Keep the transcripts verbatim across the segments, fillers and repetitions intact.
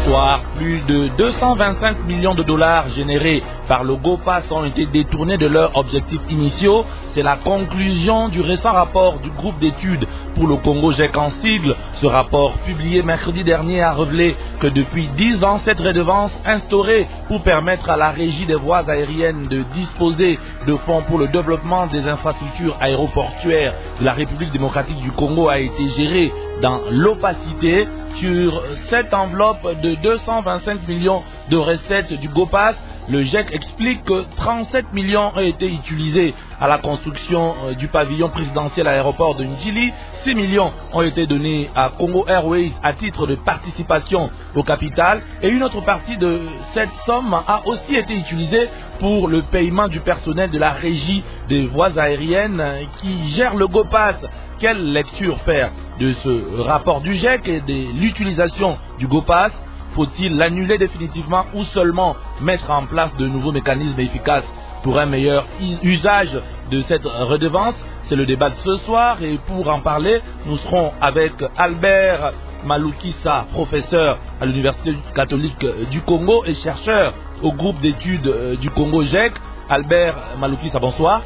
soir, plus de deux cent vingt-cinq millions de dollars générés par le GoPass ont été détournés de leurs objectifs initiaux. C'est la conclusion du récent rapport du groupe d'études pour le Congo G E C en sigle. Ce rapport, publié mercredi dernier, a révélé que depuis dix ans, cette redevance instaurée pour permettre à la régie des voies aériennes de disposer de fonds pour le développement des infrastructures aéroportuaires de la République démocratique du Congo a été gérée dans l'opacité. Sur cette enveloppe de deux cent vingt-cinq millions de recettes du GoPass, le G E C explique que trente-sept millions ont été utilisés à la construction du pavillon présidentiel à l'aéroport de Ndjili. six millions ont été donnés à Congo Airways à titre de participation au capital. Et une autre partie de cette somme a aussi été utilisée pour le paiement du personnel de la régie des voies aériennes qui gère le GoPass. Quelle lecture faire de ce rapport du G E C et de l'utilisation du GoPass? Faut-il l'annuler définitivement ou seulement mettre en place de nouveaux mécanismes efficaces pour un meilleur usage de cette redevance? C'est le débat de ce soir et pour en parler, nous serons avec Albert Maloukissa, professeur à l'Université catholique du Congo et chercheur au groupe d'études du Congo G E C. Albert Maloukissa, bonsoir.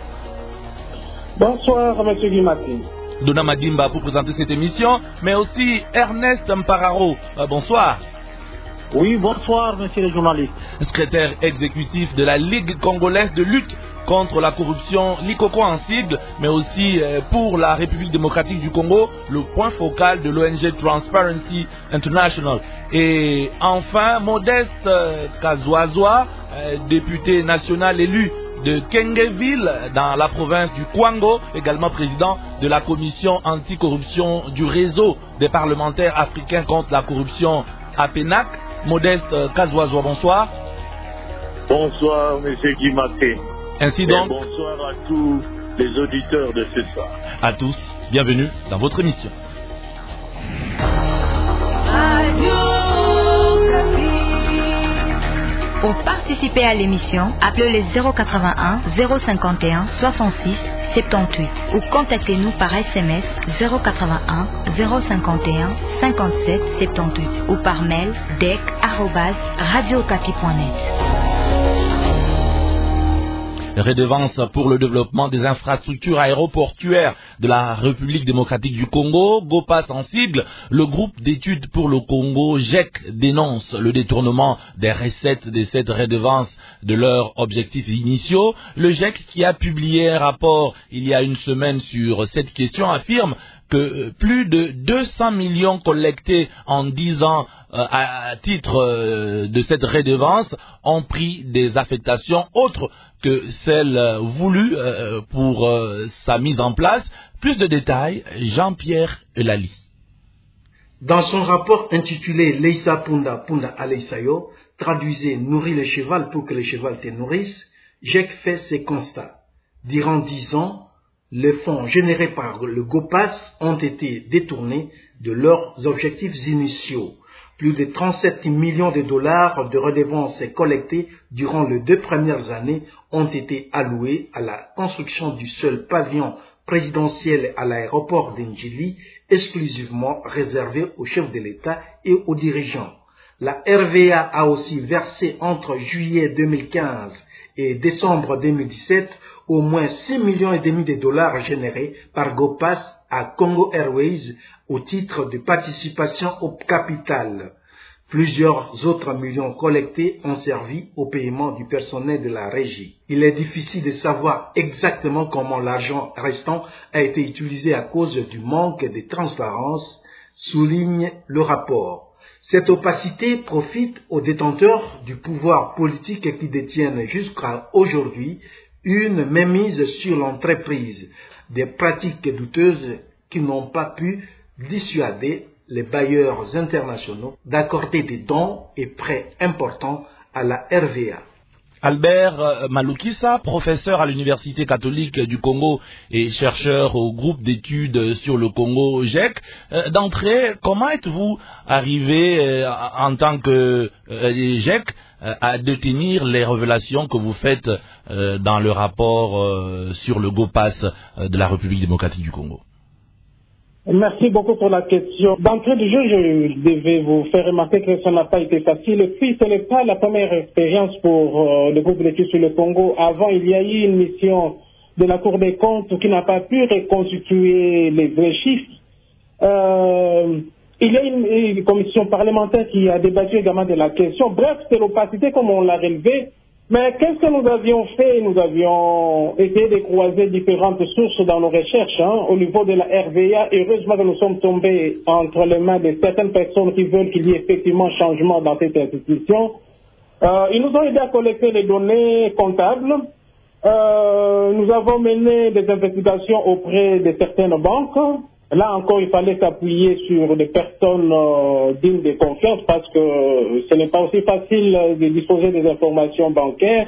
Bonsoir, M. Guimati. Dona Madimba pour présenter cette émission, mais aussi Ernest Mpararo. Euh, bonsoir. Oui, bonsoir, monsieur le journaliste. Secrétaire exécutif de la Ligue congolaise de lutte contre la corruption, l'ICOCO en sigle, mais aussi euh, pour la République démocratique du Congo, le point focal de l'O N G Transparency International. Et enfin, Modeste euh, Kazouazoua, euh, député national élu de Kengeville dans la province du Kwango, également président de la commission anticorruption du réseau des parlementaires africains contre la corruption A P E N A C. Modeste Kazouazoua, bonsoir. Bonsoir, M. Guimaté. Ainsi donc. Et bonsoir à tous les auditeurs de ce soir. À tous, bienvenue dans votre émission. Pour participer à l'émission, appelez le zéro quatre-vingt-un zéro cinquante et un soixante-six soixante-dix-huit ou contactez-nous par S M S zéro quatre-vingt-un zéro cinquante et un cinquante-sept soixante-dix-huit ou par mail dec arobase radiocapi point net. Redevance pour le développement des infrastructures aéroportuaires de la République démocratique du Congo, GoPass en sigle, le groupe d'études pour le Congo G E C dénonce le détournement des recettes de cette redevance de leurs objectifs initiaux. Le G E C, qui a publié un rapport il y a une semaine sur cette question, affirme que plus de deux cents millions collectés en dix ans euh, à titre euh, de cette redevance ont pris des affectations autres que celles euh, voulues euh, pour euh, sa mise en place. Plus de détails, Jean-Pierre Elali. Dans son rapport intitulé Leisa Punda Punda Aleisayo, traduisez Nourris le cheval pour que le cheval te nourrisse, G E C fait ses constats. Durant dix ans, les fonds générés par le GoPass ont été détournés de leurs objectifs initiaux. Plus de trente-sept millions de dollars de redevances collectées durant les deux premières années ont été alloués à la construction du seul pavillon présidentiel à l'aéroport de Ndjili, exclusivement réservé aux chefs de l'État et aux dirigeants. La R V A a aussi versé entre juillet deux mille quinze et décembre deux mille dix-sept au moins six millions et demi de dollars générés par GoPass à Congo Airways au titre de participation au capital. Plusieurs autres millions collectés ont servi au paiement du personnel de la régie. Il est difficile de savoir exactement comment l'argent restant a été utilisé à cause du manque de transparence, souligne le rapport. Cette opacité profite aux détenteurs du pouvoir politique qui détiennent jusqu'à aujourd'hui une mainmise sur l'entreprise, des pratiques douteuses qui n'ont pas pu dissuader les bailleurs internationaux d'accorder des dons et prêts importants à la R V A. Albert Maloukissa, professeur à l'Université catholique du Congo et chercheur au groupe d'études sur le Congo G E C. D'entrée, comment êtes-vous arrivé en tant que G E C à détenir les révélations que vous faites dans le rapport sur le GoPass de la République démocratique du Congo? Merci beaucoup pour la question. D'entrée de jeu, je devais vous faire remarquer que ça n'a pas été facile. Et puis, ce n'est pas la première expérience pour euh, le groupe d'études sur le Congo. Avant, il y a eu une mission de la Cour des comptes qui n'a pas pu reconstituer les vrais chiffres. Euh, il y a une, une commission parlementaire qui a débattu également de la question. Bref, c'est l'opacité comme on l'a relevé. Mais qu'est-ce que nous avions fait? Nous avions essayé de croiser différentes sources dans nos recherches. Hein, au niveau de la R V A, heureusement que nous sommes tombés entre les mains de certaines personnes qui veulent qu'il y ait effectivement changement dans cette institution. Euh, ils nous ont aidé à collecter les données comptables. Euh, nous avons mené des investigations auprès de certaines banques. Là encore, il fallait s'appuyer sur des personnes euh, dignes de confiance parce que ce n'est pas aussi facile de disposer des informations bancaires.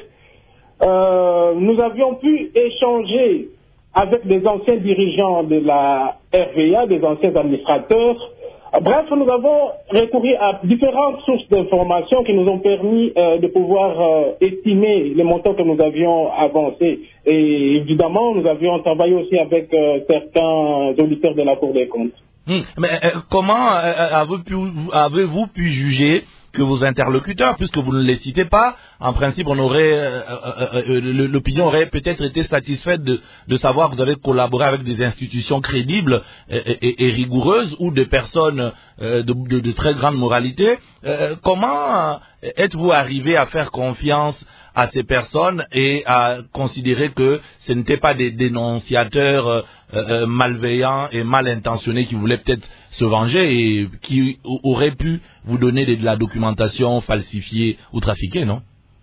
Euh, nous avions pu échanger avec des anciens dirigeants de la R V A, des anciens administrateurs. Bref, nous avons recouru à différentes sources d'informations qui nous ont permis euh, de pouvoir euh, estimer les montants que nous avions avancés. Et évidemment, nous avions travaillé aussi avec euh, certains auditeurs de la Cour des comptes. Hum, mais euh, comment euh, avez-vous pu, avez-vous pu juger que vos interlocuteurs, puisque vous ne les citez pas, en principe, on aurait, euh, euh, euh, l'opinion aurait peut-être été satisfaite de, de savoir que vous avez collaboré avec des institutions crédibles et, et, et rigoureuses ou des personnes euh, de, de, de très grande moralité. Euh, comment êtes-vous arrivé à faire confiance à ces personnes et à considérer que ce n'étaient pas des dénonciateurs euh, euh, malveillants et mal intentionnés qui voulaient peut-être se venger et qui auraient pu vous donner de la documentation falsifiée ou trafiquée, non?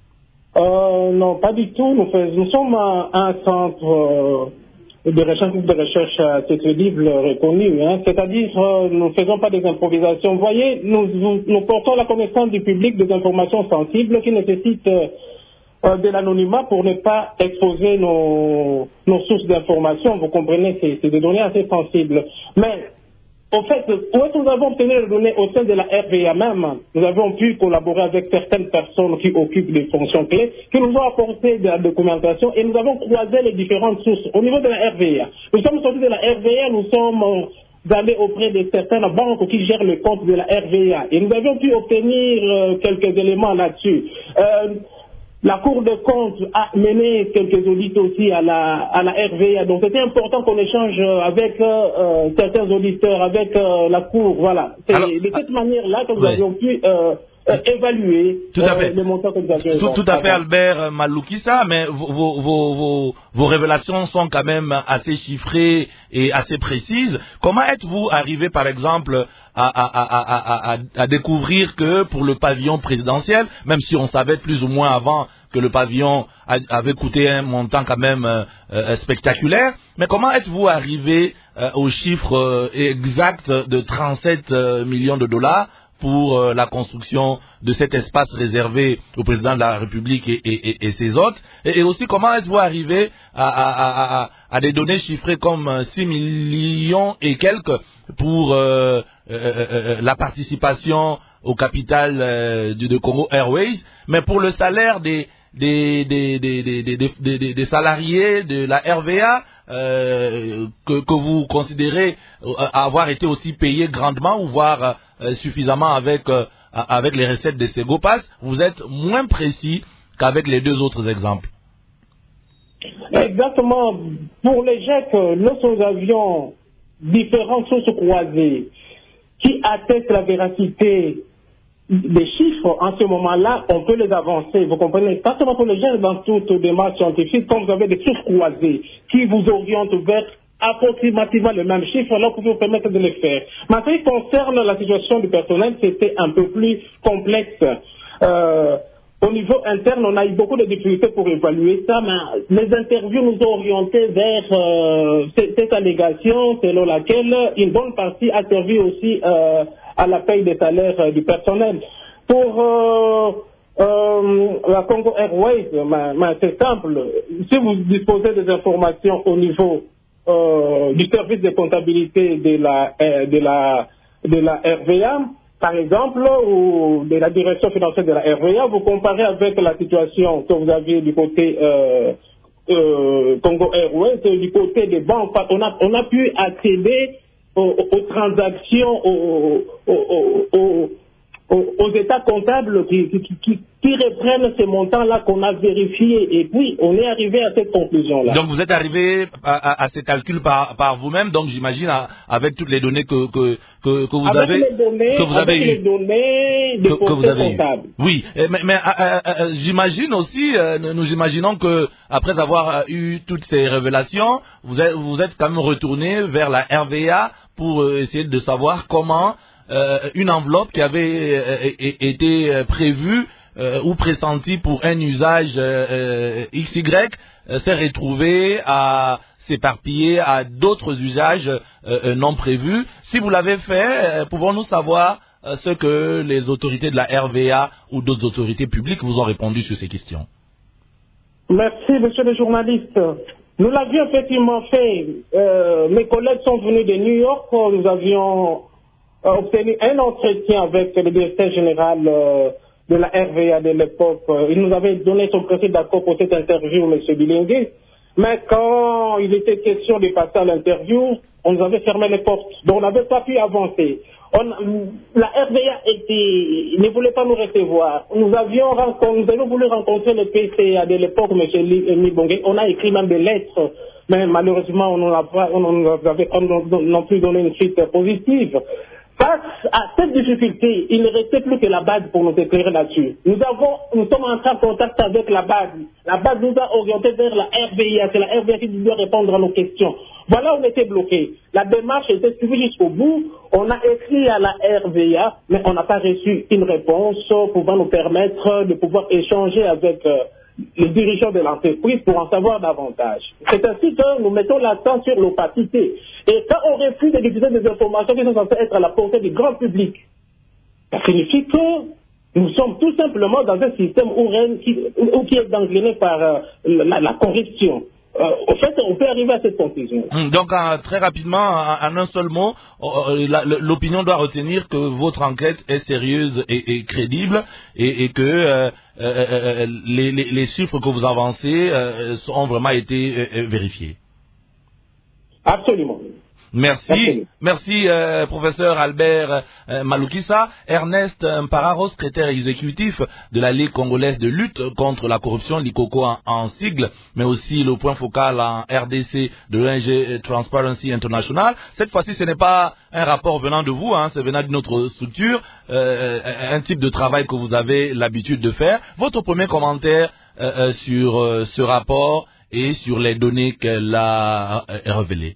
euh, Non, pas du tout. Nous, fais, nous sommes un, un centre euh, de recherche, de recherche assez crédible, reconnu. Hein. C'est-à-dire, euh, nous ne faisons pas des improvisations. Vous voyez, nous, nous, nous portons la connaissance du public des informations sensibles qui nécessitent euh, de l'anonymat pour ne pas exposer nos, nos sources d'information. Vous comprenez, c'est, c'est des données assez sensibles. Mais, au fait, où est-ce que nous avons obtenu les données au sein de la R V A même? Nous avons pu collaborer avec certaines personnes qui occupent des fonctions clés, qui nous ont apporté de la documentation et nous avons croisé les différentes sources. Au niveau de la R V A, nous sommes sortis de la R V A, nous sommes d'aller auprès de certaines banques qui gèrent le compte de la R V A et nous avions pu obtenir euh, quelques éléments là-dessus. Euh, La Cour des comptes a mené quelques audits aussi à la, à la R V A. Donc c'était important qu'on échange avec euh, certains auditeurs, avec euh, la Cour. Voilà. C'est Alors, de cette manière-là que nous ouais. avions pu euh, euh, évaluer tout à fait. Euh, les montants que nous avions. Tout, tout à fait, Albert Maloukissa, mais vos, vos, vos, vos révélations sont quand même assez chiffrées et assez précises. Comment êtes-vous arrivé, par exemple, à, à, à, à, à, à découvrir que pour le pavillon présidentiel, même si on savait plus ou moins avant que le pavillon a, avait coûté un montant quand même euh, euh, spectaculaire, mais comment êtes-vous arrivé euh, au chiffre euh, exact de trente-sept euh, millions de dollars pour euh, la construction de cet espace réservé au président de la République et, et, et, et ses hôtes, et, et aussi comment êtes-vous arrivé à, à, à, à des données chiffrées comme six millions et quelques pour euh, euh, euh, la participation au capital euh, de, de Congo Airways, mais pour le salaire des des des des des, des, des, des, des salariés de la R V A euh, que, que vous considérez avoir été aussi payés grandement ou voire euh, suffisamment avec euh, avec les recettes de ces GoPass, vous êtes moins précis qu'avec les deux autres exemples. Exactement. Pour les G E C, lorsque nous avions différentes sources croisées qui attestent la véracité des chiffres, en ce moment-là, on peut les avancer. Vous comprenez? Pas seulement pour les G E C, dans toute démarche scientifique, quand vous avez des sources croisées qui vous orientent vers approximativement le même chiffre, là, vous pouvez vous permettre de les faire. Mais en ce qui concerne la situation du personnel, c'était un peu plus complexe. Euh, Au niveau interne, on a eu beaucoup de difficultés pour évaluer ça, mais les interviews nous ont orientés vers euh, cette allégation selon laquelle une bonne partie a servi aussi euh, à la paye des salaires euh, du personnel. Pour euh, euh, la Congo Airways, mais, mais c'est simple. Si vous disposez des informations au niveau euh, du service de comptabilité de la, euh, de la, de la R V A, par exemple, ou de la direction financière de la R V A, vous comparez avec la situation que vous aviez du côté euh, euh, Congo Airways, du côté des banques, on a, on a pu accéder aux, aux transactions, aux, aux, aux, aux, aux états comptables qui, qui, qui, qui reprennent ces montants-là qu'on a vérifiés. Et puis, on est arrivé à cette conclusion-là. Donc, vous êtes arrivé à, à, à ces calculs par, par vous-même, donc j'imagine avec toutes les données que, que, que, que vous avec avez, les données, que vous avec avez les eues. données de que, que vous avez comptables. Eu. Oui, mais, mais euh, euh, j'imagine aussi, euh, nous imaginons que après avoir eu toutes ces révélations, vous êtes, vous êtes quand même retourné vers la R V A pour euh, essayer de savoir comment euh, une enveloppe qui avait euh, été prévue euh, ou pressentie pour un usage euh, X Y euh, s'est retrouvée à s'éparpiller à d'autres usages euh, non prévus. Si vous l'avez fait, euh, pouvons-nous savoir euh, ce que les autorités de la R V A ou d'autres autorités publiques vous ont répondu sur ces questions? Merci, monsieur le journaliste. Nous l'avions effectivement fait. Euh, mes collègues sont venus de New York. Nous avions euh, obtenu un entretien avec le directeur général euh, de la R V A de l'époque. Il nous avait donné son principe d'accord pour cette interview, monsieur Bilingue. Mais quand il était question de passer à l'interview, on nous avait fermé les portes. Donc on n'avait pas pu avancer. On, la R V A était, ne voulait pas nous recevoir. Nous avions, nous avions voulu rencontrer le P C A de l'époque, M. Mibongue. On a écrit même des lettres, mais malheureusement, on n'a non plus donné une suite positive. Face à cette difficulté, il ne restait plus que la base pour nous éclairer là-dessus. Nous avons, nous sommes entrés en contact avec la base. La base nous a orientés vers la R V A. C'est la R V A qui doit répondre à nos questions. Voilà où on était bloqué. La démarche était suivie jusqu'au bout. On a écrit à la R V A, mais on n'a pas reçu une réponse pouvant nous permettre de pouvoir échanger avec euh, les dirigeants de l'entreprise pour en savoir davantage. C'est ainsi que nous mettons l'accent sur l'opacité. Et quand on refuse de diffuser des informations qui sont censées être à la portée du grand public, ça signifie que nous sommes tout simplement dans un système où, qui, où qui est gangréné par euh, la, la corruption. Euh, au fait, on peut arriver à cette conclusion. Donc, euh, très rapidement, en, en un seul mot, euh, l'opinion doit retenir que votre enquête est sérieuse et, et crédible et, et que euh, euh, les, les, les chiffres que vous avancez euh, ont vraiment été euh, vérifiés. Absolument. Merci, Absolument. merci euh, professeur Albert euh, Maloukissa. Ernest Mpararos, secrétaire exécutif de la Ligue congolaise de lutte contre la corruption, l'ICOCO en, en sigle, mais aussi le point focal en R D C de l'O N G Transparency International. Cette fois-ci, ce n'est pas un rapport venant de vous, hein, c'est venant d'une autre structure, euh, un type de travail que vous avez l'habitude de faire. Votre premier commentaire euh, euh, sur euh, ce rapport et sur les données qu'elle a euh, révélées.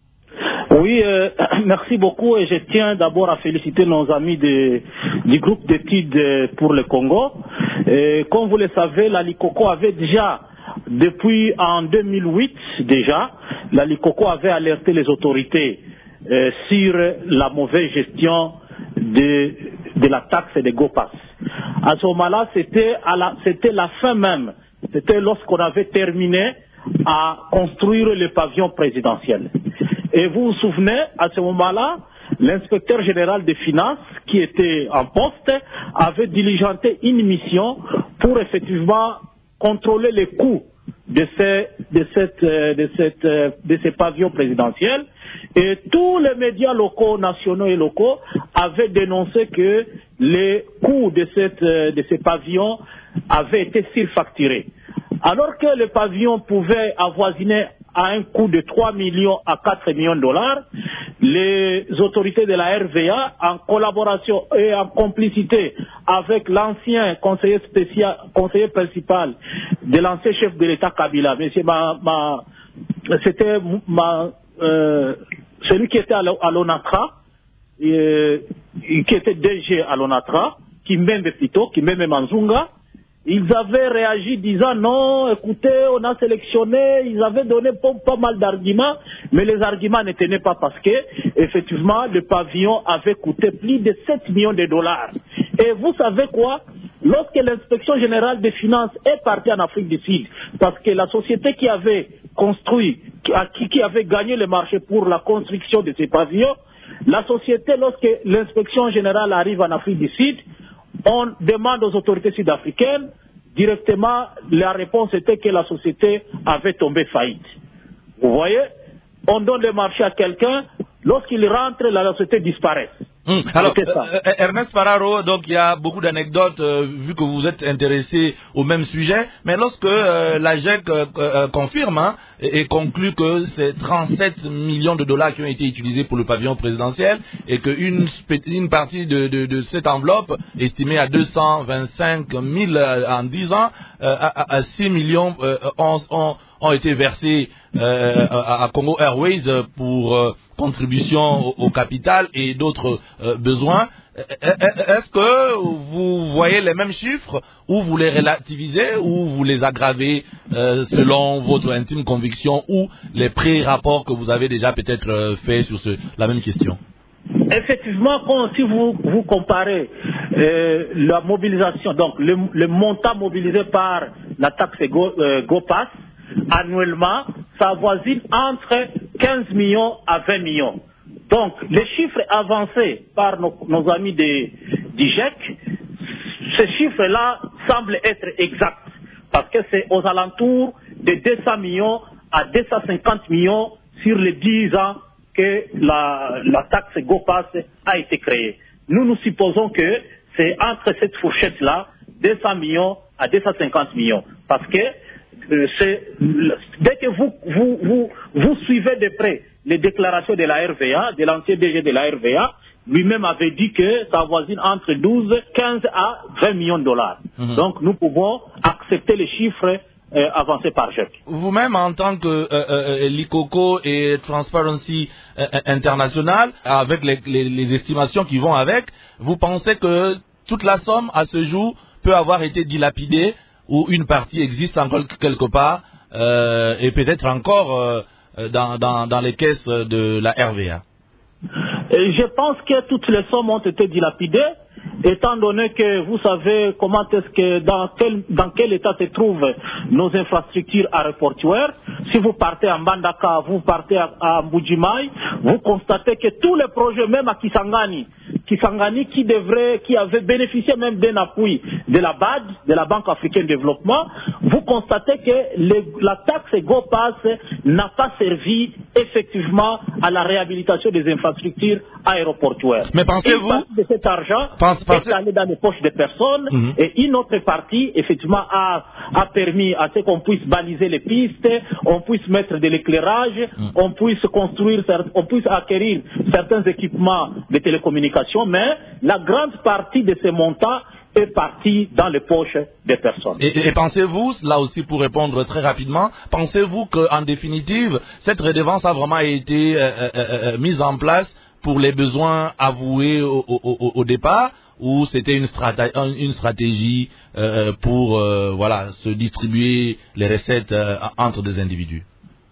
Oui, euh, merci beaucoup et je tiens d'abord à féliciter nos amis de, du groupe d'études pour le Congo. Et comme vous le savez, la LICOCO avait déjà, depuis en deux mille huit déjà, la LICOCO avait alerté les autorités euh, sur la mauvaise gestion de, de la taxe des GOPAS. À ce moment-là, c'était à la, c'était la fin même, c'était lorsqu'on avait terminé à construire le pavillon présidentiel. Et vous vous souvenez, à ce moment-là, l'inspecteur général des finances, qui était en poste, avait diligenté une mission pour effectivement contrôler les coûts de ces, de cette, de cette, de ces pavillons présidentiels. Et tous les médias locaux, nationaux et locaux avaient dénoncé que les coûts de cette, de ces pavillons avaient été surfacturés. Alors que le pavillon pouvait avoisiner à un coût de trois millions à quatre millions de dollars, les autorités de la R V A, en collaboration et en complicité avec l'ancien conseiller spécial, conseiller principal de l'ancien chef de l'État Kabila, monsieur ma, ma, c'était ma, euh, celui qui était à l'ONATRA, euh, qui était D G à l'ONATRA, qui m'aime plutôt, qui m'aime Manzunga. Ils avaient réagi disant non, écoutez, on a sélectionné, ils avaient donné pas, pas mal d'arguments, mais les arguments ne tenaient pas parce que, effectivement, le pavillon avait coûté plus de sept millions de dollars. Et vous savez quoi? Lorsque l'inspection générale des finances est partie en Afrique du Sud, parce que la société qui avait construit, qui, qui avait gagné le marché pour la construction de ces pavillons, la société, lorsque l'inspection générale arrive en Afrique du Sud, on demande aux autorités sud-africaines, directement, la réponse était que la société avait tombé faillite. Vous voyez, on donne le marché à quelqu'un, lorsqu'ils rentrent, la société disparaît. Hum. Alors, euh, Ernest Pararo, donc il y a beaucoup d'anecdotes, euh, vu que vous êtes intéressé au même sujet, mais lorsque euh, la G E C euh, euh, confirme hein, et, et conclut que c'est trente-sept millions de dollars qui ont été utilisés pour le pavillon présidentiel et qu'une une partie de, de, de cette enveloppe, estimée à deux cent vingt-cinq mille en dix ans, euh, à, à six millions euh, ont, ont, ont été versés euh, à, à Congo Airways pour euh, contribution au, au capital et d'autres euh, besoins. Est-ce que vous voyez les mêmes chiffres ou vous les relativisez ou vous les aggravez euh, selon votre intime conviction ou les pré-rapports que vous avez déjà peut-être euh, fait sur ce, la même question? Effectivement, quand, si vous, vous comparez euh, la mobilisation, donc le, le montant mobilisé par la taxe Go, euh, GoPass, annuellement, ça avoisine entre quinze millions à vingt millions. Donc, les chiffres avancés par nos, nos amis de, du G E C, ces chiffres-là semblent être exacts, parce que c'est aux alentours de deux cents millions à deux cent cinquante millions sur les dix ans que la, la taxe GoPass a été créée. Nous, nous supposons que c'est entre cette fourchette-là, deux cents millions à deux cent cinquante millions, parce que Euh, dès que vous, vous, vous, vous suivez de près les déclarations de la R V A, de l'ancien D G de la R V A, lui-même avait dit que ça avoisine entre douze, quinze à vingt millions de dollars. Mmh. Donc nous pouvons accepter les chiffres euh, avancés par G E C. Vous-même, en tant que euh, euh, l'ICOCO et Transparency euh, International, avec les, les, les estimations qui vont avec, vous pensez que toute la somme à ce jour peut avoir été dilapidée ou une partie existe encore quelque part euh, et peut-être encore euh, dans, dans, dans les caisses de la R V A? Et je pense que toutes les sommes ont été dilapidées, étant donné que vous savez comment est-ce que dans quel, dans quel état se trouvent nos infrastructures aéroportuaires. Si vous partez à Mbandaka, vous partez à, à Mbujimai, vous constatez que tous les projets, même à Kisangani, Kisangani qui devrait, qui avait bénéficié même d'un appui de la B A D, de la Banque africaine de développement, vous constatez que les, la taxe GoPass n'a pas servi effectivement à la réhabilitation des infrastructures aéroportuaires. Mais pensez-vous une partie de cet argent pense, pensez... est allé dans les poches des personnes mm-hmm. et une autre partie effectivement a, a permis à ce qu'on puisse baliser les pistes, on puisse mettre de l'éclairage, mm. on puisse construire, on puisse acquérir certains équipements de télécommunications, mais la grande partie de ces montants est partie dans les poches des personnes. Et, et pensez-vous, là aussi pour répondre très rapidement, pensez-vous qu'en définitive, cette redevance a vraiment été euh, euh, euh, mise en place pour les besoins avoués au, au, au, au départ, ou c'était une, strate- une stratégie euh, pour euh, voilà, se distribuer les recettes euh, entre des individus?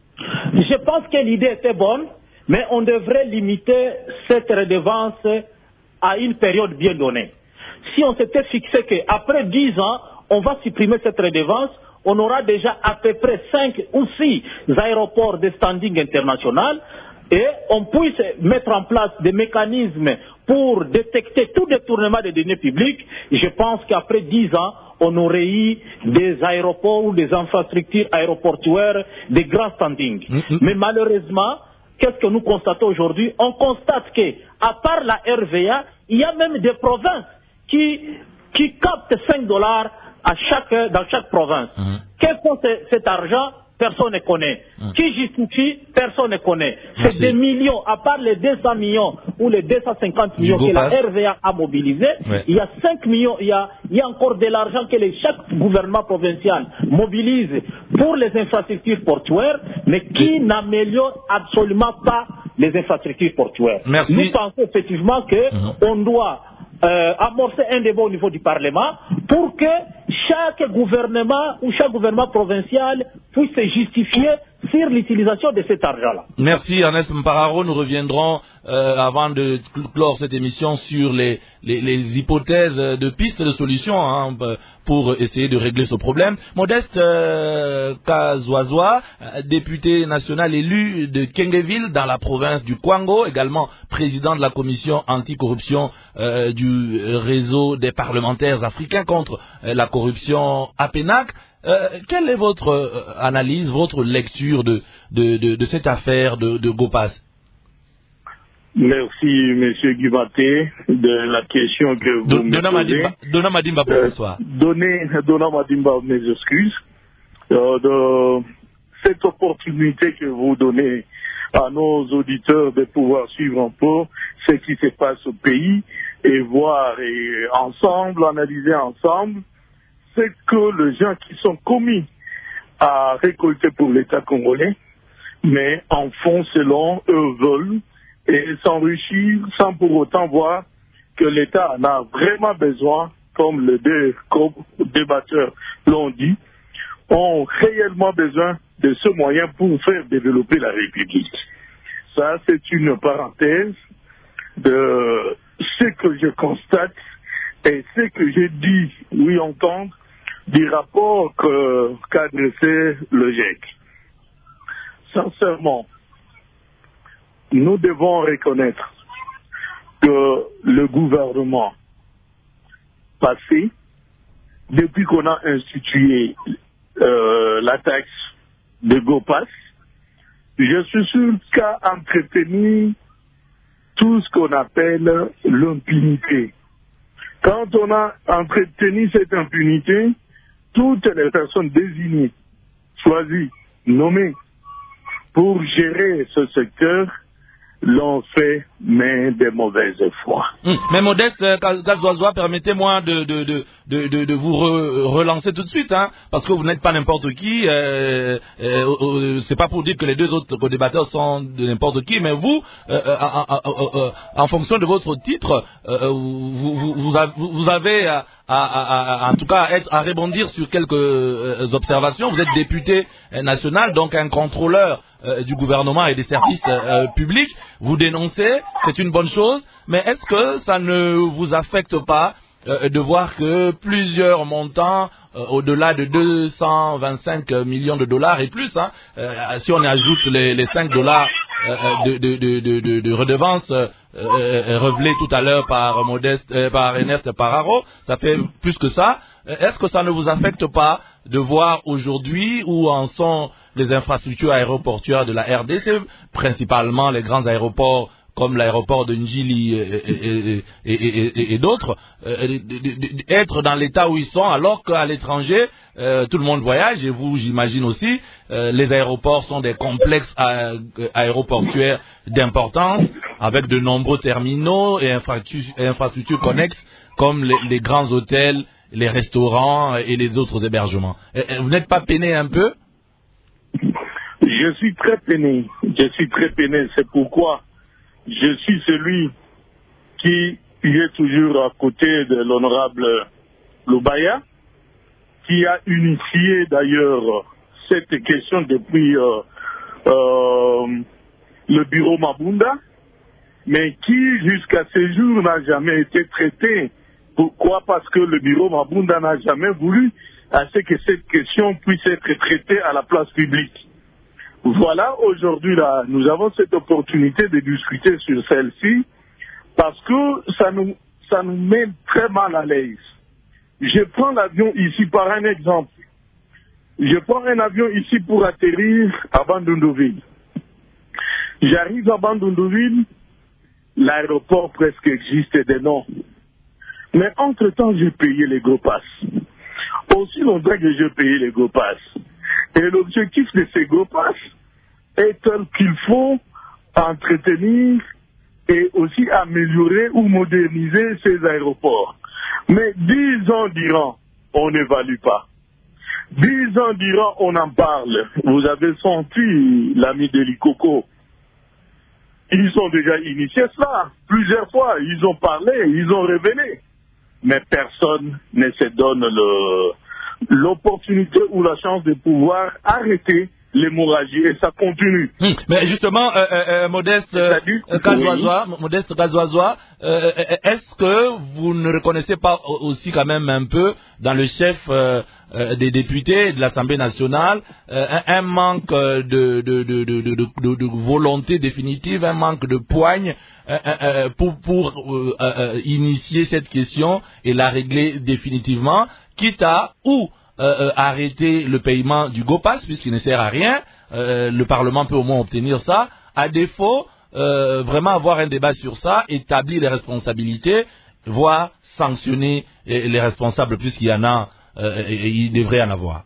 Je pense que l'idée était bonne, mais on devrait limiter cette redevance à une période bien donnée. Si on s'était fixé qu'après dix ans, on va supprimer cette redevance, on aura déjà à peu près cinq ou six aéroports de standing international et on puisse mettre en place des mécanismes pour détecter tout détournement des données publiques. Je pense qu'après dix ans, on aurait eu des aéroports ou des infrastructures aéroportuaires de grand standing. Mm-hmm. Mais malheureusement, qu'est-ce que nous constatons aujourd'hui? On constate que, à part la R V A, il y a même des provinces qui, qui captent cinq dollars à chaque, dans chaque province. Mmh. Quels sont ces, cet argent? Personne ne connaît. Mmh. Qui justifie? Personne ne connaît. C'est des millions, à part les deux cents millions ou les deux cent cinquante millions que la R V A a mobilisés, ouais. il y a cinq millions, il y a, il y a encore de l'argent que les, chaque gouvernement provincial mobilise pour les infrastructures portuaires, mais qui n'améliore absolument pas les infrastructures portuaires. Merci. Nous pensons effectivement qu'on mmh. doit Euh, amorcer un débat au niveau du Parlement pour que chaque gouvernement ou chaque gouvernement provincial puisse se justifier sur l'utilisation de cet argent-là. Merci Ernest Mpararo. Nous reviendrons euh, avant de clore cette émission sur les, les, les hypothèses de pistes de solutions hein, pour essayer de régler ce problème. Modeste euh, Kazwazwa, député national élu de Kengeville dans la province du Kwango, également président de la commission anticorruption euh, du réseau des parlementaires africains contre euh, la corruption A P E N A C. Euh, quelle est votre euh, analyse, votre lecture de, de, de, de cette affaire de, de GoPass? Merci, M. Guimaté, de la question que vous Do, me Dona posez. Madimba, Dona Madimba pour ce soir. Donner, Dona Madimba, mes excuses, euh, de cette opportunité que vous donnez à nos auditeurs de pouvoir suivre un peu ce qui se passe au pays et voir et ensemble, analyser ensemble ce que les gens qui sont commis à récolter pour l'État congolais, mais en font selon eux veulent et s'enrichir sans pour autant voir que l'État en a vraiment besoin, comme les deux débatteurs l'ont dit, ont réellement besoin de ce moyen pour faire développer la République. Ça, c'est une parenthèse de ce que je constate et ce que j'ai dit, oui, entendre, du rapport que, qu'a dressé le G E C. Sincèrement, nous devons reconnaître que le gouvernement passé, depuis qu'on a institué euh, la taxe de GoPass, je suis sûr qu'a entretenu tout ce qu'on appelle l'impunité. Quand on a entretenu cette impunité, toutes les personnes désignées, choisies, nommées pour gérer ce secteur, l'ont fait, mais de mauvaise foi. Hum. Mais Modeste euh, Gazozoa, permettez-moi de, de, de, de, de, de vous re, relancer tout de suite, hein, parce que vous n'êtes pas n'importe qui. Euh, euh, euh, c'est pas pour dire que les deux autres co-débatteurs sont de n'importe qui, mais vous, euh, euh, euh, euh, en fonction de votre titre, euh, vous, vous, vous avez, vous avez à, à, à, à, en tout cas, à, être, à rebondir sur quelques euh, observations. Vous êtes député euh, national, donc un contrôleur euh, du gouvernement et des services euh, publics. Vous dénoncez, c'est une bonne chose, mais est-ce que ça ne vous affecte pas euh, de voir que plusieurs montants, euh, au-delà de deux cent vingt-cinq millions de dollars et plus, hein, euh, si on ajoute les, les cinq dollars euh, de, de, de, de, de, de redevances euh, euh, révélées tout à l'heure par Modeste, euh, par Ernest Pararo, ça fait plus que ça. Est-ce que ça ne vous affecte pas de voir aujourd'hui où en sont les infrastructures aéroportuaires de la R D C, principalement les grands aéroports comme l'aéroport de Njili et, et, et, et, et, et d'autres, euh, être dans l'état où ils sont, alors qu'à l'étranger, euh, tout le monde voyage, et vous, j'imagine aussi, euh, les aéroports sont des complexes a, aéroportuaires d'importance, avec de nombreux terminaux et infrastructures, infrastructures connexes, comme les, les grands hôtels, les restaurants et les autres hébergements. Vous n'êtes pas peiné un peu? Je suis très peiné. Je suis très peiné. C'est pourquoi je suis celui qui est toujours à côté de l'honorable Lubaya, qui a initié d'ailleurs cette question depuis euh, euh, le bureau Mabunda, mais qui jusqu'à ce jour n'a jamais été traité. Pourquoi? Parce que le bureau Mabunda n'a jamais voulu à ce que cette question puisse être traitée à la place publique. Voilà, aujourd'hui, là, nous avons cette opportunité de discuter sur celle-ci parce que ça nous, ça nous met très mal à l'aise. Je prends l'avion ici par un exemple. Je prends un avion ici pour atterrir à Bandunduville. J'arrive à Bandunduville, l'aéroport presque existe des noms. Mais entre-temps, j'ai payé les GoPass. Aussi longtemps que j'ai payé les GoPass. Et l'objectif de ces GoPass est tel qu'il faut entretenir et aussi améliorer ou moderniser ces aéroports. Mais dix ans durant, on n'évalue pas. Dix ans durant, on en parle. Vous avez senti l'ami de l'Ikoko. Ils ont déjà initié cela. Plusieurs fois, ils ont parlé, ils ont révélé. Mais personne ne se donne le, l'opportunité ou la chance de pouvoir arrêter l'hémorragie et ça continue. Hum, mais justement, euh, euh, Modeste euh, Gazozoa, oui. Modeste Gazozoa, euh, est-ce que vous ne reconnaissez pas aussi quand même un peu dans le chef euh, euh, des députés de l'Assemblée nationale euh, un, un manque de, de, de, de, de, de, de volonté définitive, un manque de poigne euh, euh, pour, pour euh, euh, initier cette question et la régler définitivement, quitte à ou Euh, euh, arrêter le paiement du GoPass puisqu'il ne sert à rien, euh, le Parlement peut au moins obtenir ça, à défaut euh, vraiment avoir un débat sur ça, établir les responsabilités, voire sanctionner les responsables, puisqu'il y en a, euh, il devrait y en avoir.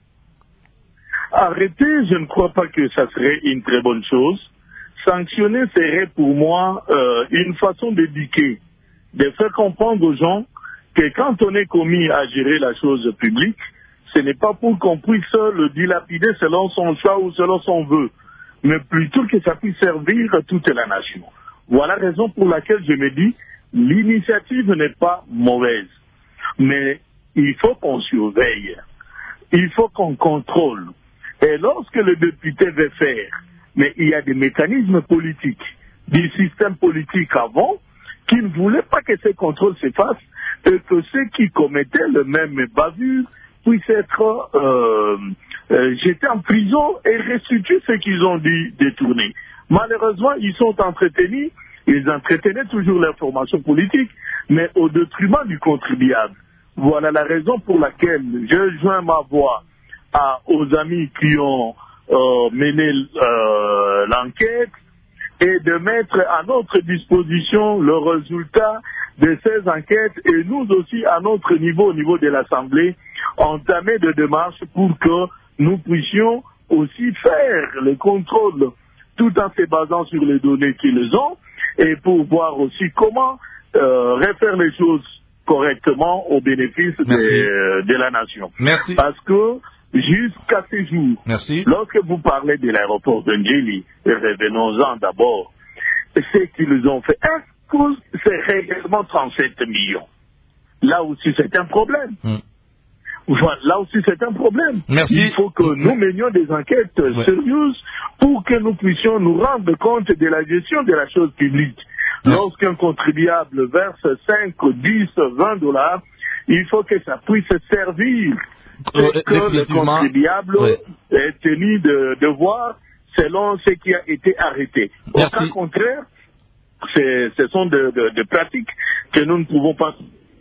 Arrêter, je ne crois pas que ça serait une très bonne chose. Sanctionner serait pour moi euh, une façon d'éduquer, de faire comprendre aux gens que quand on est commis à gérer la chose publique, ce n'est pas pour qu'on puisse le dilapider selon son choix ou selon son vœu, mais plutôt que ça puisse servir toute la nation. Voilà la raison pour laquelle je me dis, l'initiative n'est pas mauvaise, mais il faut qu'on surveille, il faut qu'on contrôle. Et lorsque le député veut faire, mais il y a des mécanismes politiques, des systèmes politiques avant, qui ne voulaient pas que ces contrôles se fassent et que ceux qui commettaient le même bavure puissent être euh, euh, jetés en prison et restituer ce qu'ils ont dit détourner. Malheureusement, ils sont entretenus, ils entretenaient toujours l'information politique, mais au détriment du contribuable. Voilà la raison pour laquelle je joins ma voix à, aux amis qui ont euh, mené euh, l'enquête et de mettre à notre disposition le résultat de ces enquêtes et nous aussi à notre niveau, au niveau de l'Assemblée, entamer des démarches pour que nous puissions aussi faire le contrôle tout en se basant sur les données qu'ils ont et pour voir aussi comment euh, refaire les choses correctement au bénéfice de, de la nation. Merci. Parce que jusqu'à ce jour, Merci. Lorsque vous parlez de l'aéroport de Ndjili, revenons-en d'abord, ce qu'ils ont fait, est-ce que c'est réellement trente-sept millions? Là aussi, c'est un problème. Mm. Voilà, là aussi, c'est un problème. Merci. Il faut que nous menions des enquêtes ouais. sérieuses pour que nous puissions nous rendre compte de la gestion de la chose publique. Merci. Lorsqu'un contribuable verse cinq, dix, vingt dollars, il faut que ça puisse servir. Euh, que le contribuable ouais. est tenu de, de voir selon ce qui a été arrêté. Merci. Au cas contraire, ce sont de, de, de pratiques que nous ne pouvons pas.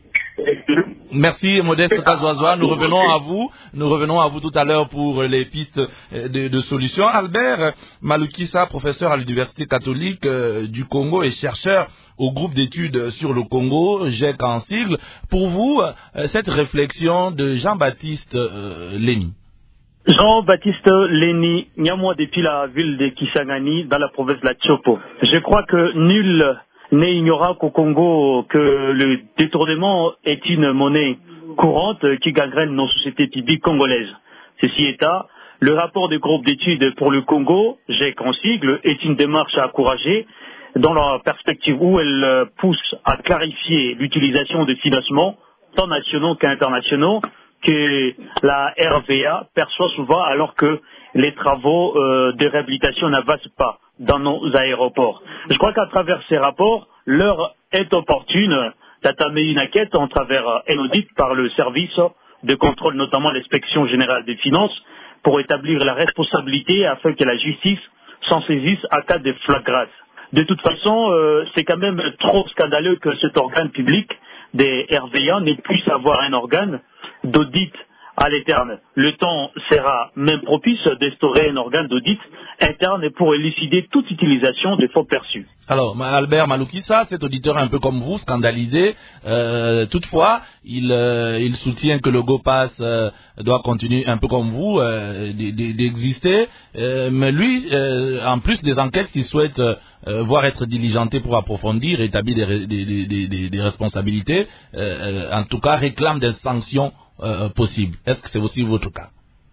Merci Modeste Kazoazoa, nous revenons à vous, nous revenons à vous tout à l'heure pour les pistes de, de solutions. Albert Malukisa, professeur à l'Université catholique du Congo et chercheur au groupe d'études sur le Congo, G E C en sigle. Pour vous, cette réflexion de Jean-Baptiste euh, Léni. Jean-Baptiste Léni, Niamoi depuis la ville de Kisangani dans la province de la Tchopo. Je crois que nul n'est ignorant qu'au Congo que le détournement est une monnaie courante qui gangrène nos sociétés publiques congolaises. Ceci étant, le rapport du groupe d'études pour le Congo, G E C en sigle, est une démarche à encourager dans la perspective où elle pousse à clarifier l'utilisation de financements, tant nationaux qu'internationaux, que la R V A perçoit souvent alors que les travaux euh, de réhabilitation n'avancent pas dans nos aéroports. Je crois qu'à travers ces rapports, l'heure est opportune d'entamer une enquête en travers un audit par le service de contrôle, notamment l'inspection générale des finances, pour établir la responsabilité afin que la justice s'en saisisse à cas de flagrance. De toute façon, euh, c'est quand même trop scandaleux que cet organe public des R V A ne puisse avoir un organe d'audit à l'interne. Le temps sera même propice d'instaurer un organe d'audit interne pour élucider toute utilisation des faux perçus. Alors, Albert Malukisa, cet auditeur un peu comme vous, scandalisé, euh, toutefois, il, euh, il soutient que le GoPass euh, doit continuer un peu comme vous, euh, d'exister, euh, mais lui, euh, en plus des enquêtes qu'il souhaite euh, voir être diligenté pour approfondir, établir des, des, des, des, des responsabilités, euh, en tout cas réclame des sanctions euh, possibles. Est-ce que c'est aussi votre cas?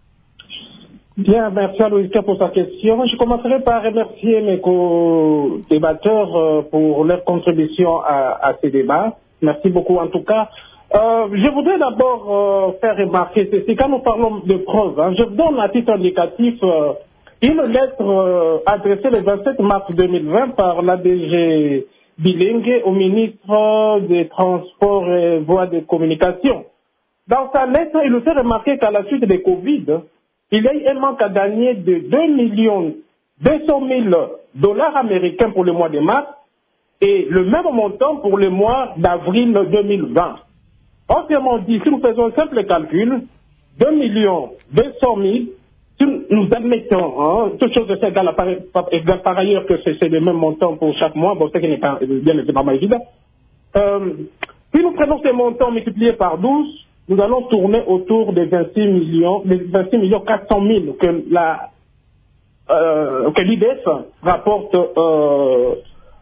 Bien, merci à Loïka pour sa question. Je commencerai par remercier mes co-débatteurs pour leur contribution à, à ces débats. Merci beaucoup en tout cas. Euh, je voudrais d'abord euh, faire remarquer ceci. Quand nous parlons de preuves, hein, je donne à titre indicatif euh, une lettre euh, adressée le vingt-sept mars deux mille vingt par l'A D G Bilingue au ministre des Transports et Voies de Communication. Dans sa lettre, il nous fait remarquer qu'à la suite des Covid, il y a eu un manque à gagner de deux millions deux cent mille dollars américains pour le mois de mars et le même montant pour le mois d'avril deux mille vingt. Autrement dit, si nous faisons un simple calcul, deux millions deux cent mille si nous admettons, hein, toute chose est égale par, par, par ailleurs que c'est le même montant pour chaque mois, bon, ce qui n'est pas bien évidemment évident. Euh, si nous prenons ces montants multipliés par douze, nous allons tourner autour des vingt-six millions, des vingt-six millions quatre cent mille que la euh, que l'I D F rapporte euh,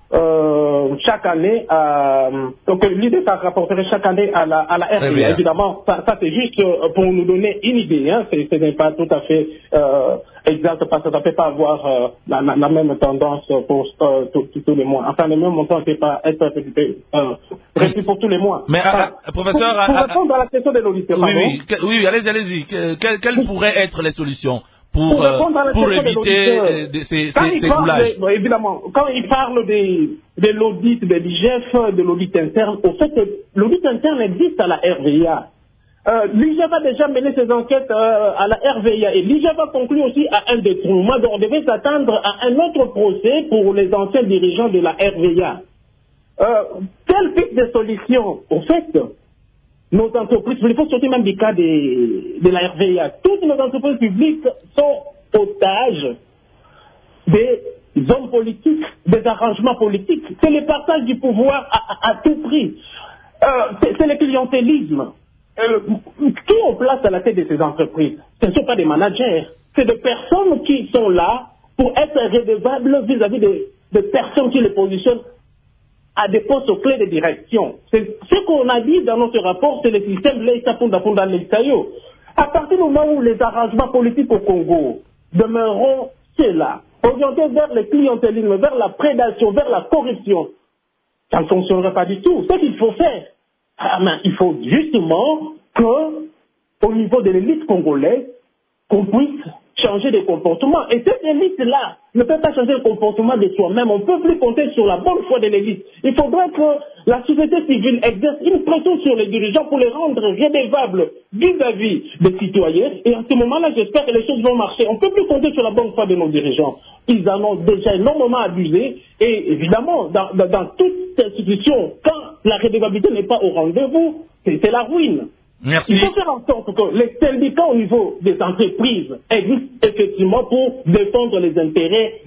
euh, chaque année à donc l'I D F rapporterait chaque année à la à la R V A. Évidemment, ça, ça c'est juste pour nous donner une idée, hein, c'est n'est pas tout à fait euh, exact parce que ça ne peut pas avoir euh, la, la, la même tendance pour euh, tous les mois. Enfin, le même montant ne peut pas être euh, réduit pour tous les mois. Mais enfin, à, à, professeur, pour, pour à, répondre à la question de l'auditeur, oui, oui, que, oui, allez-y, allez-y. Que, quelles, quelles pourraient être les solutions pour, pour, euh, pour éviter euh, de, ces, quand ces, ces parle, doublages? bon, évidemment, quand il parle de, de l'audit de l'I G F, de l'audit interne, au fait, l'audit interne existe à la R V I A. Euh, L'I G F a déjà mené ses enquêtes euh, à la R V I A et l'I G F a conclu aussi à un détournement. Donc on devait s'attendre à un autre procès pour les anciens dirigeants de la R V I A. Euh, quelle type de solution? Au fait, nos entreprises, il faut sortir même du cas de, de la R V I A, toutes nos entreprises publiques sont otages des hommes politiques, des arrangements politiques. C'est le partage du pouvoir à, à, à tout prix. Euh, c'est le clientélisme. Euh, qui on place à la tête de ces entreprises? Ce ne sont pas des managers, c'est des personnes qui sont là pour être redevables vis-à-vis des, des personnes qui les positionnent à des postes clés de direction. C'est ce qu'on a dit dans notre rapport, c'est le système Leïsa Punda Punda Leïsayo. À partir du moment où les arrangements politiques au Congo demeureront ceux-là, orientés vers le clientélisme, vers la prédation, vers la corruption, ça ne fonctionnera pas du tout. Ce qu'il faut faire, ah, mais il faut justement que, au niveau de l'élite congolaise, qu'on puisse changer de comportement. Et cette élite-là ne peut pas changer le comportement de soi-même. On ne peut plus compter sur la bonne foi de l'élite. Il faudrait que la société civile exerce une pression sur les dirigeants pour les rendre redevables vis-à-vis des citoyens. Et à ce moment-là, j'espère que les choses vont marcher. On ne peut plus compter sur la bonne foi de nos dirigeants. Ils en ont déjà énormément abusé. Et évidemment, dans, dans, dans toute institution, quand la redevabilité n'est pas au rendez-vous, c'est la ruine. Merci. Il faut faire en sorte que les syndicats au niveau des entreprises existent effectivement pour défendre les intérêts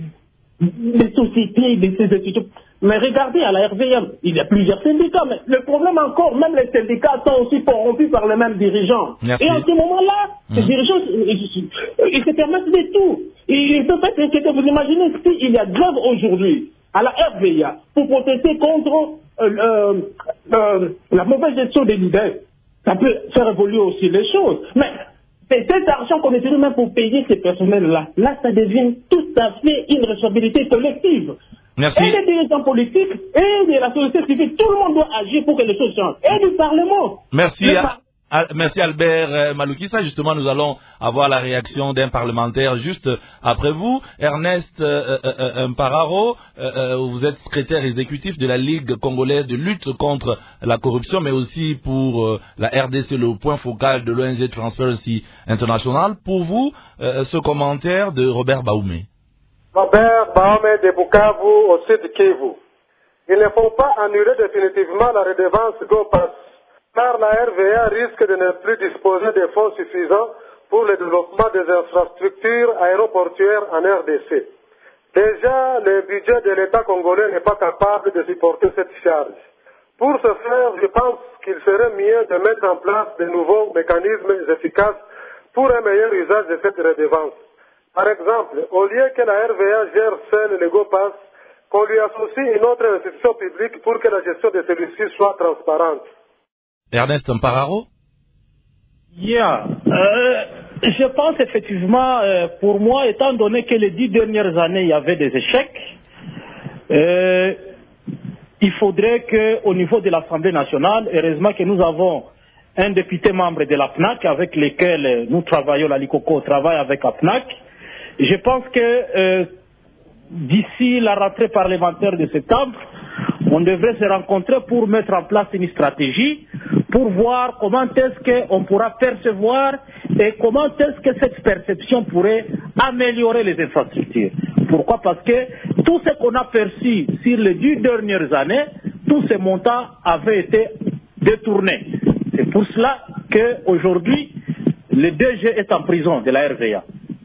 des sociétés, de ces institutions. Mais regardez à la R V I A, il y a plusieurs syndicats, mais le problème encore, même les syndicats sont aussi corrompus par les mêmes dirigeants. Merci. Et en ce moment-là, mmh. ces dirigeants, ils, ils se permettent de tout. Ils ne peuvent pas s'inquiéter. Vous imaginez s'il y a grève aujourd'hui à la R V I A pour protester contre euh, euh, euh, la mauvaise gestion des leaders. Ça peut faire évoluer aussi les choses. Mais c'est cet argent qu'on utilise même pour payer ces personnels-là. Là, ça devient tout à fait une responsabilité collective. Merci. Et des dirigeants politiques, et de la société civile, tout le monde doit agir pour que les choses changent. Et du Parlement. Merci. Al Merci Albert Maloukissa. Justement, nous allons avoir la réaction d'un parlementaire juste après vous. Ernest euh, euh, Mpararo, euh, vous êtes secrétaire exécutif de la Ligue congolaise de lutte contre la corruption, mais aussi pour euh, la R D C, le point focal de l'O N G Transparency International. Pour vous, euh, ce commentaire de Robert Baoumé. Robert Baoumé de Bukavu au sud Kivu. Il ne faut pas annuler définitivement la redevance GoPass, car la R V A risque de ne plus disposer de fonds suffisants pour le développement des infrastructures aéroportuaires en R D C. Déjà, le budget de l'État congolais n'est pas capable de supporter cette charge. Pour ce faire, je pense qu'il serait mieux de mettre en place de nouveaux mécanismes efficaces pour un meilleur usage de cette redevance. Par exemple, au lieu que la R V A gère seule le GoPass, qu'on lui associe une autre institution publique pour que la gestion de celui-ci soit transparente. Ernest Mpararo? Yeah. Euh, je pense effectivement, euh, pour moi, étant donné que les dix dernières années, il y avait des échecs, euh, il faudrait qu'au niveau de l'Assemblée nationale, heureusement que nous avons un député membre de la P N A C avec lequel nous travaillons, la Likoko travaille avec la P N A C. Je pense que euh, d'ici la rentrée parlementaire de septembre, on devrait se rencontrer pour mettre en place une stratégie pour voir comment est-ce qu'on pourra percevoir et comment est-ce que cette perception pourrait améliorer les infrastructures. Pourquoi? Parce que tout ce qu'on a perçu sur les dix dernières années, tous ces montants avaient été détournés. C'est pour cela qu'aujourd'hui, le D G est en prison de la R V A.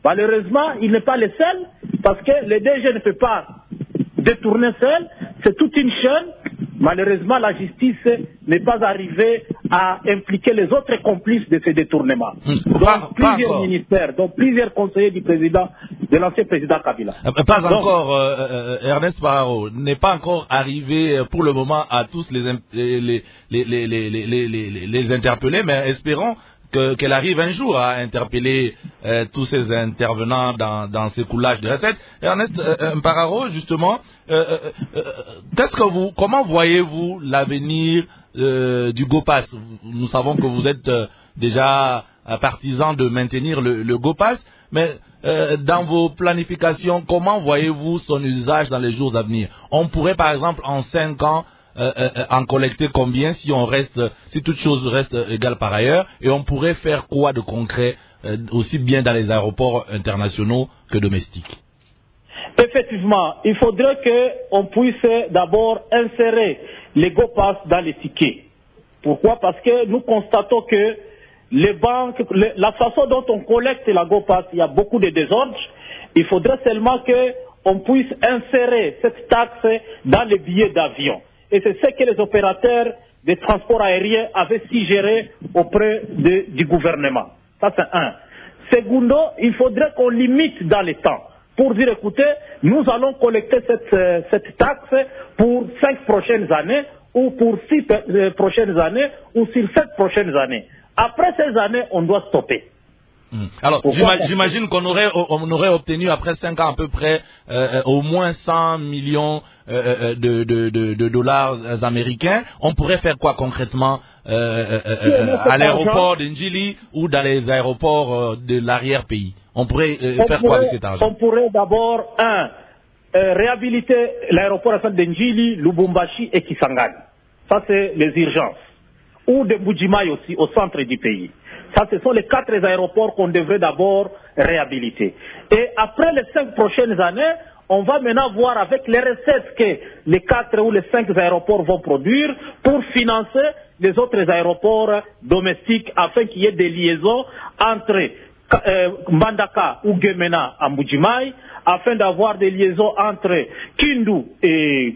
Malheureusement, il n'est pas le seul, parce que le D G ne peut pas détourner seul, c'est toute une chaîne. Malheureusement, la justice n'est pas arrivée à impliquer les autres complices de ces détournements. Mmh. Donc, pas, plusieurs pas ministères, donc plusieurs conseillers du président, de l'ancien président Kabila. Pas donc, encore, euh, Ernest Pararo, n'est pas encore arrivé pour le moment à tous les, les, les, les, les, les, les, les, les interpeller, mais espérons qu'elle arrive un jour à interpeller euh, tous ces intervenants dans, dans ces coulages de recettes. Ernest euh, Pararo, justement, euh, euh, qu'est-ce que vous, comment voyez-vous l'avenir euh, du GoPass? Nous savons que vous êtes euh, déjà partisan de maintenir le, le GoPass, mais euh, dans vos planifications, comment voyez-vous son usage dans les jours à venir? On pourrait, par exemple, en cinq ans, Euh, euh, en collecter combien si on reste, si toute chose reste égale par ailleurs, et on pourrait faire quoi de concret euh, aussi bien dans les aéroports internationaux que domestiques? Effectivement, il faudrait qu'on puisse d'abord insérer les GoPass dans les tickets. Pourquoi? Parce que nous constatons que les banques, les, la façon dont on collecte la GoPass, il y a beaucoup de désordres. Il faudrait seulement qu'on puisse insérer cette taxe dans les billets d'avion. Et c'est ce que les opérateurs des transports aériens avaient suggéré auprès de, du gouvernement. Ça, c'est un. Secondo, il faudrait qu'on limite dans les temps. Pour dire, écoutez, nous allons collecter cette, euh, cette taxe pour cinq prochaines années, ou pour six euh, prochaines années, ou sur sept prochaines années. Après ces années, on doit stopper. Mmh. Alors, j'imagine qu'on aurait, on aurait obtenu après cinq ans à peu près euh, au moins cent millions euh, de, de, de, de dollars américains. On pourrait faire quoi concrètement euh, euh, euh, à l'aéroport d'Ndjili ou dans les aéroports euh, de l'arrière-pays? On pourrait euh, on faire pourrait, quoi avec cet argent? On pourrait d'abord, un, euh, réhabiliter l'aéroport d'Ndjili, Lubumbashi et Kisangani. Ça, c'est les urgences. Ou de Mbujimai aussi, au centre du pays. Ça, ce sont les quatre aéroports qu'on devrait d'abord réhabiliter. Et après les cinq prochaines années, on va maintenant voir avec les recettes que les quatre ou les cinq aéroports vont produire pour financer les autres aéroports domestiques afin qu'il y ait des liaisons entre euh, Mbandaka ou Gemena à Mbujimai, afin d'avoir des liaisons entre Kindu et,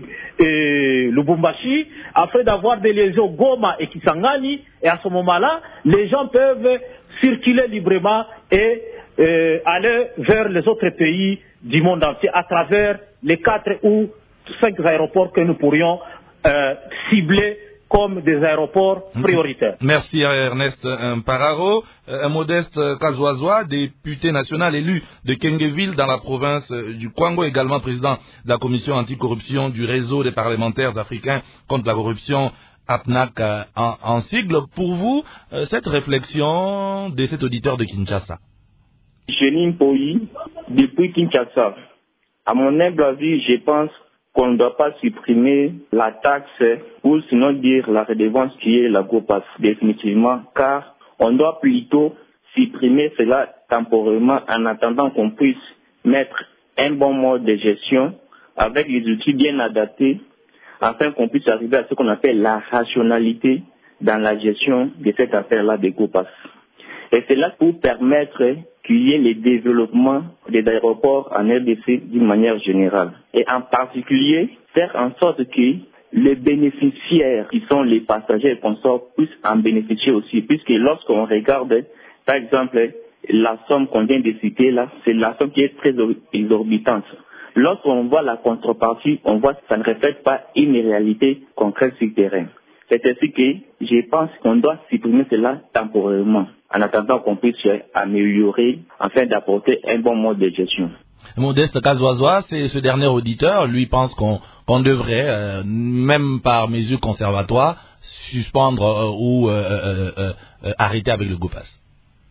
et Lubumbashi, afin d'avoir des liaisons Goma et Kisangani, et à ce moment-là, les gens peuvent circuler librement et euh, aller vers les autres pays du monde entier à travers les quatre ou cinq aéroports que nous pourrions euh, cibler comme des aéroports prioritaires. Merci à Ernest Pararo. Un Modeste Kazouazoua, député national élu de Kengeville dans la province du Kwango, également président de la commission anticorruption du réseau des parlementaires africains contre la corruption, A P N A C en, en sigle. Pour vous, cette réflexion de cet auditeur de Kinshasa? Chéline Poyi, depuis Kinshasa. À mon humble avis, je pense qu'on ne doit pas supprimer la taxe ou sinon dire la redevance qui est la GoPass définitivement, car on doit plutôt supprimer cela temporairement en attendant qu'on puisse mettre un bon mode de gestion avec les outils bien adaptés afin qu'on puisse arriver à ce qu'on appelle la rationalité dans la gestion de cette affaire-là de GoPass. Et c'est là pour permettre qu'il y ait le développement des aéroports en R D C d'une manière générale. Et en particulier, faire en sorte que les bénéficiaires, qui sont les passagers et consorts, puissent en bénéficier aussi. Puisque lorsqu'on regarde, par exemple, la somme qu'on vient de citer là, c'est la somme qui est très exorbitante. Lorsqu'on voit la contrepartie, on voit que ça ne reflète pas une réalité concrète sur le terrain. C'est ainsi que je pense qu'on doit supprimer cela temporairement, en attendant qu'on puisse améliorer, afin d'apporter un bon mode de gestion. Modeste Kazouazoua, c'est ce dernier auditeur, lui pense qu'on qu'on devrait, euh, même par mesure conservatoire, suspendre euh, ou euh, euh, euh, euh, arrêter avec le GoPass.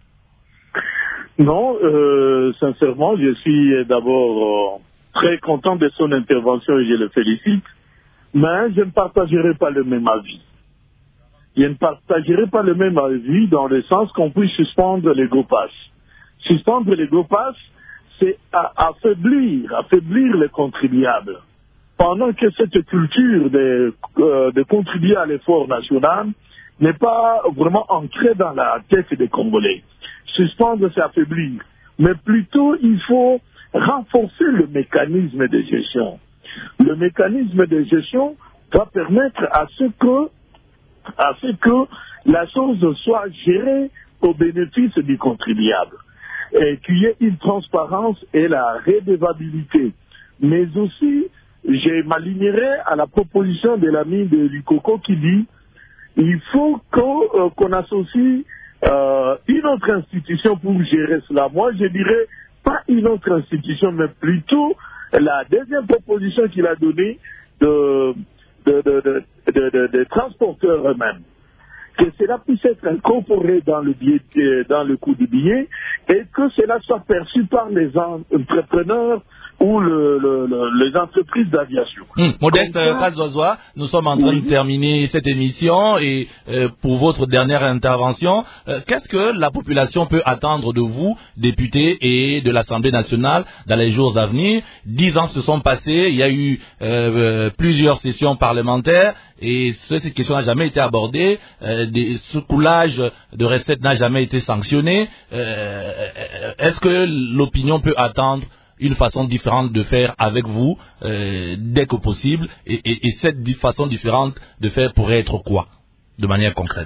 Non, euh, sincèrement, je suis d'abord euh, très content de son intervention et je le félicite, mais je ne partagerai pas le même avis. Je ne partagerai pas le même avis dans le sens qu'on puisse suspendre les GoPass. Suspendre les GoPass, c'est affaiblir, affaiblir les contribuables. Pendant que cette culture de, euh, de contribuer à l'effort national n'est pas vraiment ancrée dans la tête des Congolais. Suspendre, c'est affaiblir. mais plutôt il faut renforcer le mécanisme de gestion. Le mécanisme de gestion va permettre à ce que, à ce que la chose soit gérée au bénéfice du contribuable, et qu'il y ait une transparence et la redevabilité. Mais aussi, je m'alignerai à la proposition de l'ami de Likoko qui dit il faut qu'on, euh, qu'on associe euh, une autre institution pour gérer cela. Moi, je dirais pas une autre institution, mais plutôt la deuxième proposition qu'il a donnée de, de, de, de, de, de, de transporteurs eux-mêmes. Que cela puisse être incorporé dans le, billet, dans le coût du billet et que cela soit perçu par les entrepreneurs ou le, le, le, les entreprises d'aviation. Hum, Modeste Kazwazwa, nous sommes en train oui. de terminer cette émission et euh, pour votre dernière intervention, euh, qu'est-ce que la population peut attendre de vous, députés et de l'Assemblée nationale dans les jours à venir? Dix ans se sont passés, il y a eu euh, plusieurs sessions parlementaires et cette question n'a jamais été abordée, euh, des, ce coulage de recettes n'a jamais été sanctionné. Euh, est-ce que l'opinion peut attendre une façon différente de faire avec vous euh, dès que possible et, et, et cette façon différente de faire pourrait être quoi, de manière concrète?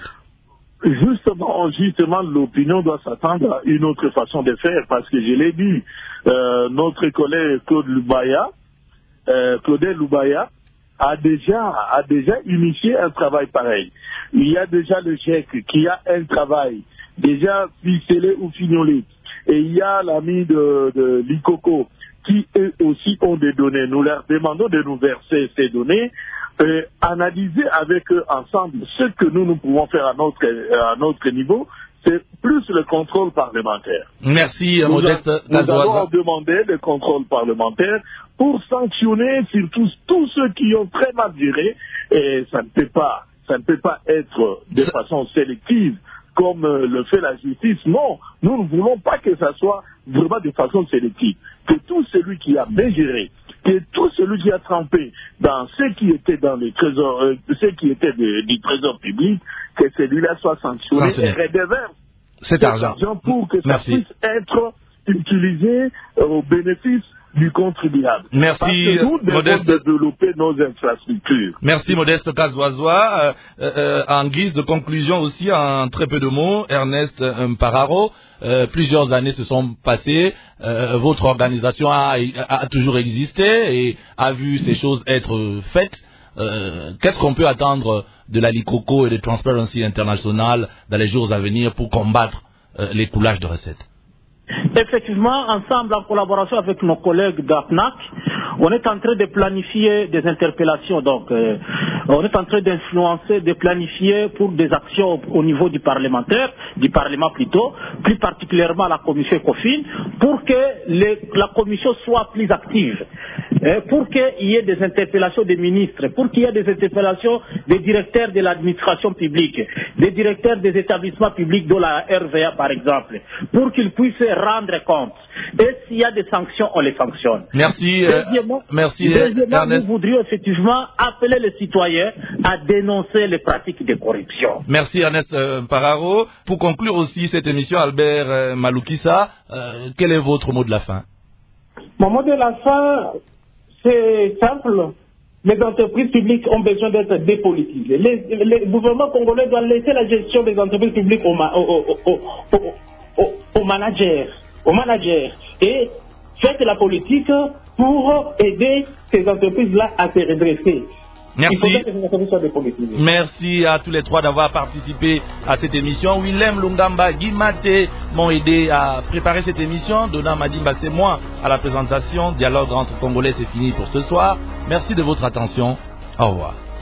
Justement, justement, l'opinion doit s'attendre à une autre façon de faire parce que je l'ai dit, euh, notre collègue Claude Lubaya, euh, Claudel Lubaya a déjà, a déjà initié un travail pareil. Il y a déjà le G E C qui a un travail déjà ficelé ou fignolé. Et il y a l'ami de, de Likoko qui eux aussi ont des données. Nous leur demandons de nous verser ces données, euh, analyser avec eux ensemble ce que nous, nous pouvons faire à notre, à notre niveau. C'est plus le contrôle parlementaire. Merci, nous Modeste. A, nous avons demandé le contrôle parlementaire pour sanctionner surtout tous ceux qui ont très mal géré. Et ça ne peut pas, ça ne peut pas être de façon sélective comme euh, le fait la justice. Non, nous ne voulons pas que ça soit vraiment de façon sélective. Que tout celui qui a bien géré, que tout celui qui a trempé dans ce qui était dans les trésors, euh, ce qui était de, du trésor public, que celui-là soit sanctionné et redéverse cet argent pour que Merci. ça puisse être utilisé euh, au bénéfice du contribuable. Merci, Parce que nous devons Modeste. développer nos infrastructures. Merci, Modeste Kazwazwa. Euh, euh, en guise de conclusion aussi, en très peu de mots, Ernest Mpararo, euh, plusieurs années se sont passées. Euh, votre organisation a, a toujours existé et a vu ces choses être faites. Euh, qu'est-ce qu'on peut attendre de la Likoko et de Transparency International dans les jours à venir pour combattre euh, les coulages de recettes? Effectivement, ensemble, en collaboration avec nos collègues d'APNAC, on est en train de planifier des interpellations. Donc, euh, on est en train d'influencer, de planifier pour des actions au, au niveau du parlementaire, du Parlement plutôt, plus particulièrement la commission ECOFIN, pour que les, la commission soit plus active, euh, pour qu'il y ait des interpellations des ministres, pour qu'il y ait des interpellations des directeurs de l'administration publique, des directeurs des établissements publics de la R V A par exemple, pour qu'ils puissent rendre compte. Et s'il y a des sanctions, on les sanctionne. Merci. Euh, deuxièmement, merci. deuxièmement Ernest. nous voudrions effectivement appeler les citoyens à dénoncer les pratiques de corruption. Merci Ernest euh, Mpararo. Pour conclure aussi cette émission, Albert euh, Maloukissa, euh, quel est votre mot de la fin? Mon mot de la fin, c'est simple. Les entreprises publiques ont besoin d'être dépolitisées. Les, les gouvernements congolais doivent laisser la gestion des entreprises publiques aux au, au, au, au, au managers, aux managers et faites la politique pour aider ces entreprises-là à se redresser. Merci. Il faudrait que ces entreprises soient dépolitisées. Merci à tous les trois d'avoir participé à cette émission. Willem Lungamba, Guy Maté m'ont aidé à préparer cette émission. Dona Madimba, c'est moi à la présentation. Dialogue entre Congolais, c'est fini pour ce soir. Merci de votre attention. Au revoir.